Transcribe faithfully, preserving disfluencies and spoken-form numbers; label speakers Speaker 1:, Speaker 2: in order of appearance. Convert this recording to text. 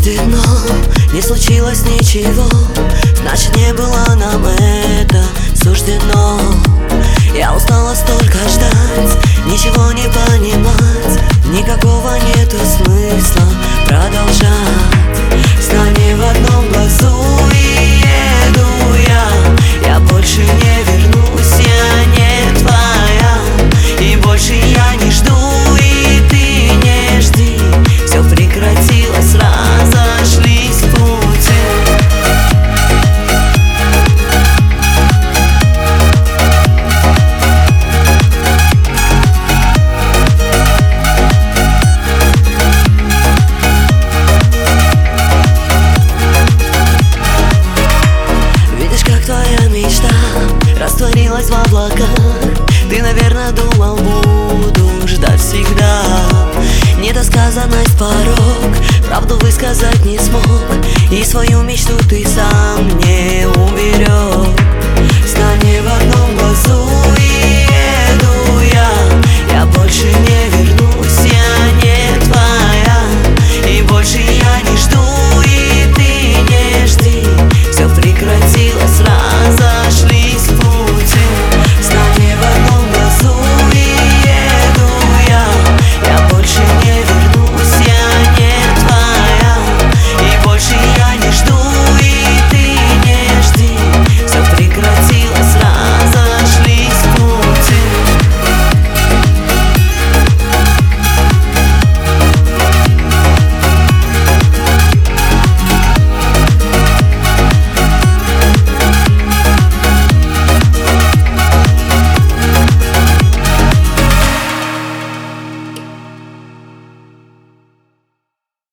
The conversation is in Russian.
Speaker 1: суждено, не случилось ничего, значит не было нам это суждено. Я устала столько ждать, ничего не понимать, никакого нету смысла продолжать. С нами в одном глазу и еду я, я больше не вернусь, я не твоя, и больше я не жду, и ты не жди. Все прекратилось, разошлись в пути. Твоя мечта растворилась в облаках. Ты, наверное, думал, буду ждать всегда. Недосказанность порог, правду высказать не смог, и свою мечту ты сам не уберег.